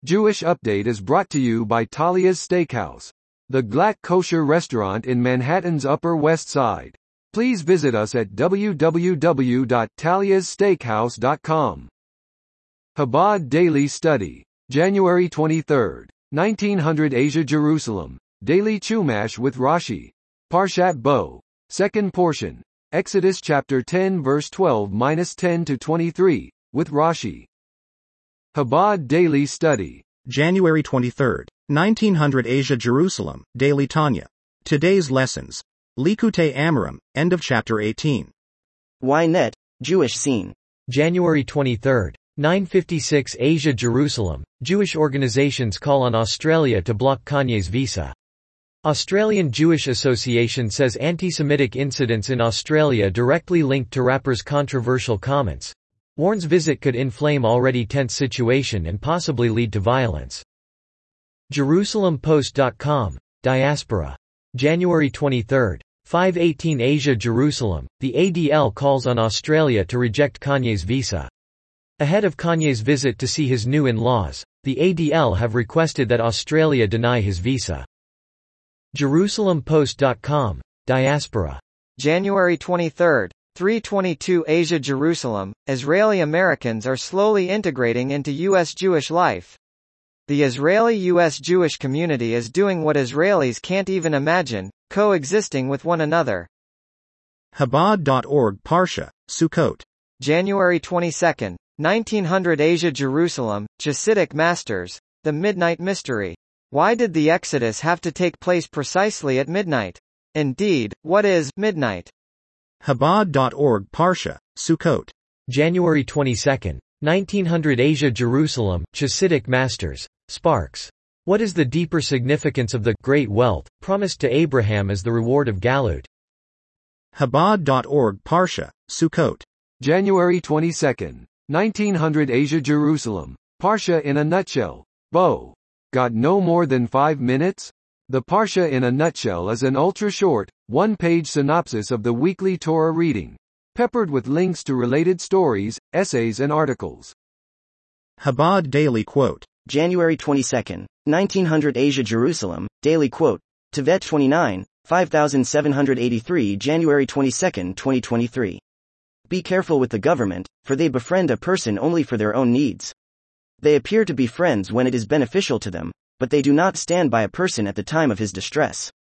Jewish Update is brought to you by Talia's Steakhouse, the Glatt kosher restaurant in Manhattan's Upper West Side. Please visit us at www.taliassteakhouse.com. Chabad Daily Study. January 23, 1900 Asia Jerusalem. Daily Chumash with Rashi. Parshat Bo. Second portion. Exodus chapter 10 verse 12-10 to 23, with Rashi. Chabad Daily Study. January 23, 1900 Asia Jerusalem. Daily Tanya. Today's lessons. Likutei Amarim, end of chapter 18. Ynet, Jewish Scene. January 23, 956 Asia Jerusalem. Jewish organizations call on Australia to block Kanye's visa. Australian Jewish Association says anti-Semitic incidents in Australia directly linked to rapper's controversial comments. Warns visit could inflame already tense situation and possibly lead to violence. JerusalemPost.com, Diaspora. January 23, 518 Asia Jerusalem. The ADL calls on Australia to reject Kanye's visa. Ahead of Kanye's visit to see his new in-laws, the ADL have requested that Australia deny his visa. JerusalemPost.com, Diaspora. January 23, 322 Asia Jerusalem. Israeli Americans are slowly integrating into U.S. Jewish life. The Israeli-U.S. Jewish community is doing what Israelis can't even imagine, coexisting with one another. Chabad.org Parsha, Sukkot. January 22, 1900 Asia Jerusalem. Chassidic Masters. The Midnight Mystery. Why did the Exodus have to take place precisely at midnight? Indeed, what is midnight? Chabad.org Parsha, Sukkot. January 22, 1900 Asia Jerusalem. Chassidic Masters. Sparks. What is the deeper significance of the great wealth promised to Abraham as the reward of Galut? Chabad.org Parsha, Sukkot. January 22, 1900 Asia Jerusalem. Parsha in a nutshell. Bo. Got no more than 5 minutes? The Parsha in a nutshell is an ultra-short, one-page synopsis of the weekly Torah reading, peppered with links to related stories, essays and articles. Chabad Daily Quote. January 22, 1900 Asia Jerusalem. Daily Quote. Tevet 29, 5783 January 22, 2023. Be careful with the government, for they befriend a person only for their own needs. They appear to be friends when it is beneficial to them, but they do not stand by a person at the time of his distress.